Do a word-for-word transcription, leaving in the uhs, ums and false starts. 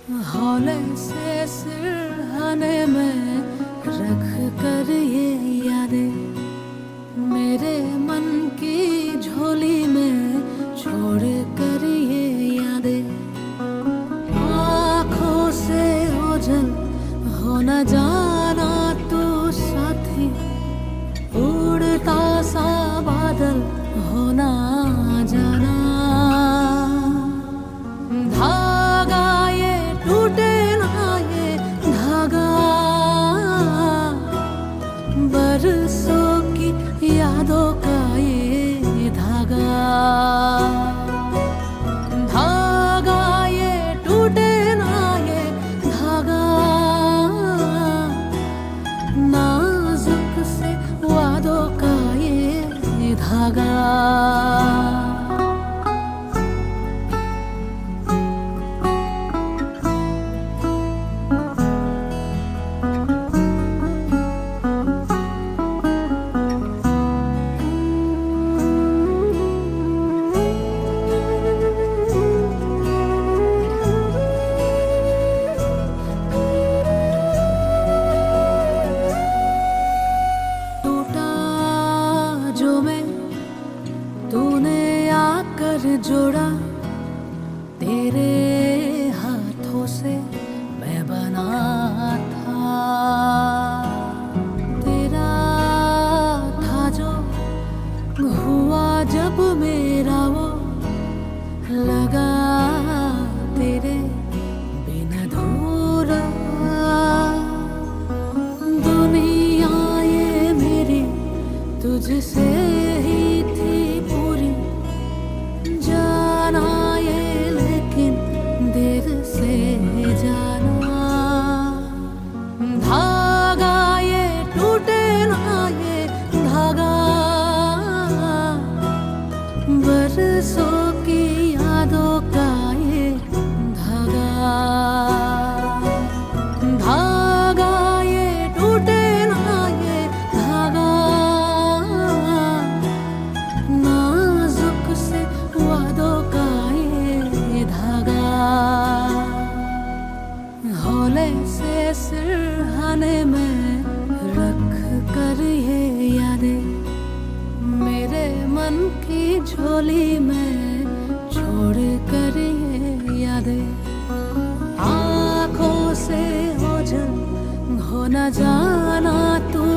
हौले से सिरहाने में रख कर ये यादें मेरे मन की झोली में छोड़ कर ये यादें आँखों से ओझल हो न जाना तू साथी उड़ता सा बादल हो ना जाना धागा ये टूटे ना ये धागा बरसों की यादों का ये धागा धागा ये टूटे ना ये धागा नाजुक से वादों का ये धागा तूने आकर जोड़ा तेरे हाथों से मैं बना था तेरा था जो हुआ जब मेरा वो लगा तेरे बिन अधूरा दुनिया ये मेरी तुझसे ही जाना ये लेकिन देर से जाना धागा ये टूटे ना ये धागा बरसों की यादों का ये धागा धागा ये टूटे ना ये धागा नाजुक से वादों का ये धागा हौले से सिरहाने में रख कर ये यादें मेरे मन की झोली में छोड़ कर ये यादें आँखों से ओझल हो न जाना तू